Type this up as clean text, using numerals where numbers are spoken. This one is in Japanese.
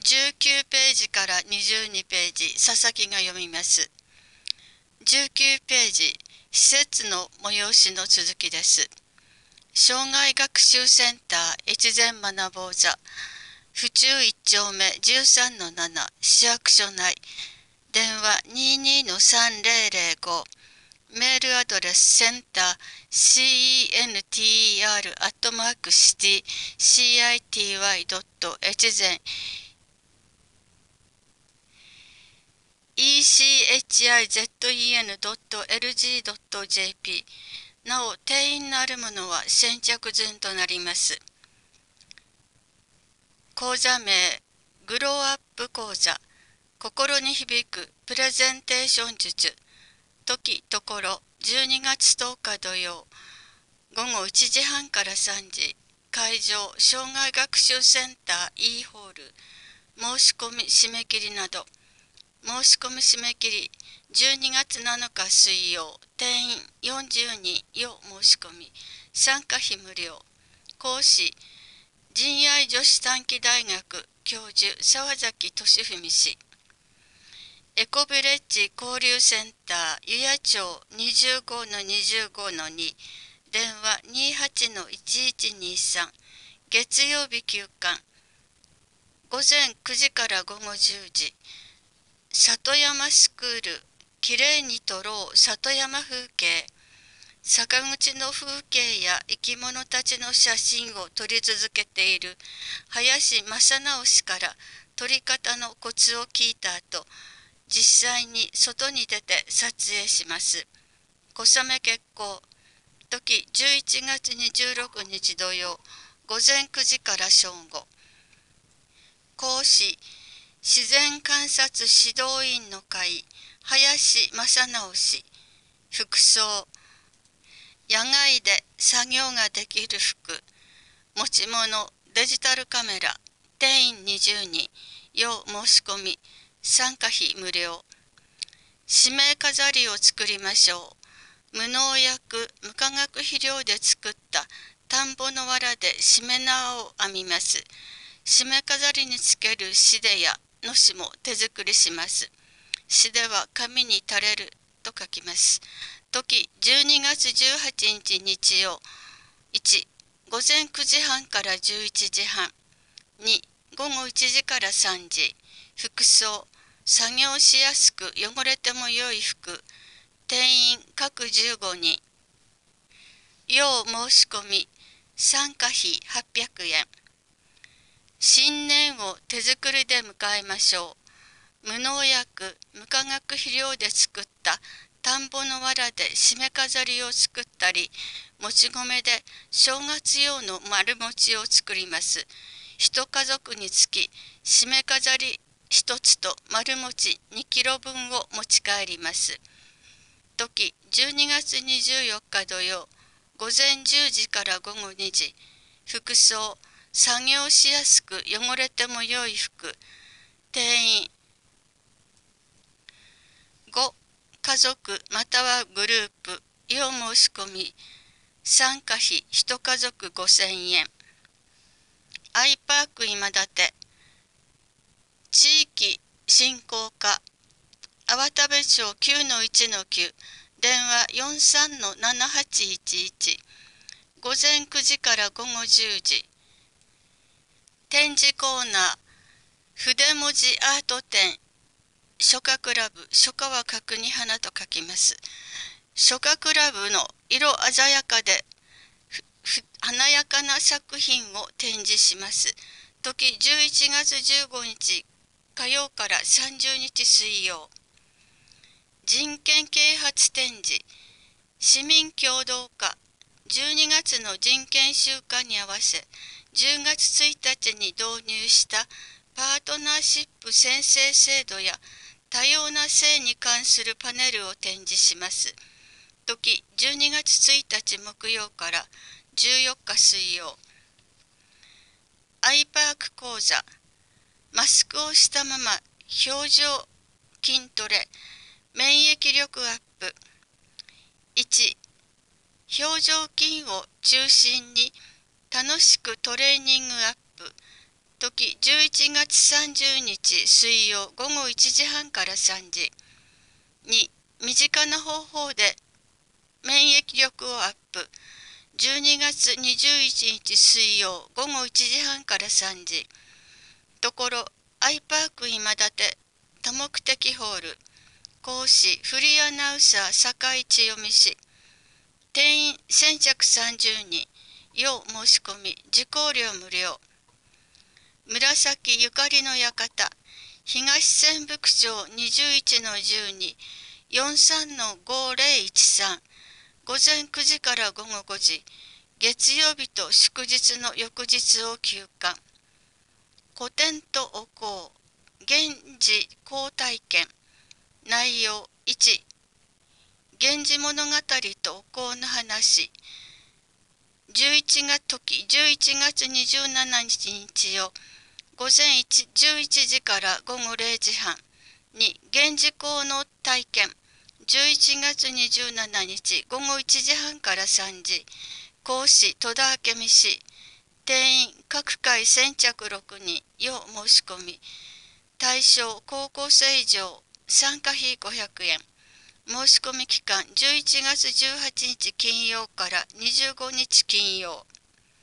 19ページから22ページ、佐々木が読みます。19ページ、施設の催しの続きです。障害学習センター越前学ぼう座、府中1丁目 13-7 市役所内、電話 22-3005、メールアドレスセンター center@city.hzen ecizen.lg.jp なお、定員のあるものは先着順となります。講座名、グローアップ講座、心に響くプレゼンテーション術、時ところ12月10日土曜、午後1時半から3時、会場、障害学習センター E ホール、申し込み締め切りなど、申し込み締め切り12月7日水曜、定員40人よ申し込み、参加費無料。講師、仁愛女子短期大学教授沢崎俊文氏。エコビレッジ交流センター湯谷町 25-25-2 電話 28-1123 月曜日休館午前9時から午後10時里山スクールきれいに撮ろう里山風景坂口の風景や生き物たちの写真を撮り続けている林正直氏から撮り方のコツを聞いた後実際に外に出て撮影します。小雨決行時11月26日土曜午前9時から正午講師自然観察指導員の会林正直氏服装野外で作業ができる服持ち物デジタルカメラ定員20人要申し込み参加費無料指名飾りを作りましょう無農薬無化学肥料で作った田んぼの藁でしめ縄を編みます締め飾りにつけるシデやのしも手作りします。シデは紙に垂れると書きます。時12月18日日曜1午前9時半から11時半2午後1時から3時服装作業しやすく汚れても良い服定員各15人要申し込み参加費800円新年を手作りで迎えましょう。無農薬、無化学肥料で作った田んぼの藁で締め飾りを作ったり、もち米で正月用の丸餅を作ります。一家族につき、締め飾り一つと丸餅2キロ分を持ち帰ります。時12月24日土曜、午前10時から午後2時、服装、作業しやすく汚れても良い服定員5家族またはグループ要申し込み参加費1家族5000円アイパーク今立地域振興課粟田部町 9-1-9 電話 43-7811 午前9時から午後10時展示コーナー筆文字アート展書家クラブ書家は角に花と書きます書家クラブの色鮮やかで華やかな作品を展示します時11月15日火曜から30日水曜人権啓発展示市民共同化12月の人権週間に合わせ10月1日に導入したパートナーシップ宣誓制度や多様な性に関するパネルを展示します。時12月1日木曜から14日水曜。アイパーク講座マスクをしたまま表情筋トレ免疫力アップ1表情筋を中心に楽しくトレーニングアップ時11月30日水曜午後1時半から3時。2、身近な方法で免疫力をアップ。12月21日水曜午後1時半から3時。ところ、アイパーク今立多目的ホール。講師、フリーアナウンサー、酒井千代美氏。定員先着30人。要申し込み、受講料無料。紫ゆかりの館。東千福町21-12、43-5013。午前9時から午後5時。月曜日と祝日の翌日を休館。古典とお香。源氏講体験。内容1、源氏物語とお香の話。11月27日日曜午前11時から午後0時半。2、源氏講の体験。11月27日午後1時半から3時。講師戸田明美氏。定員各回先着6人。要申し込み。対象高校生以上。参加費500円。申し込み期間11月18日金曜から25日金曜。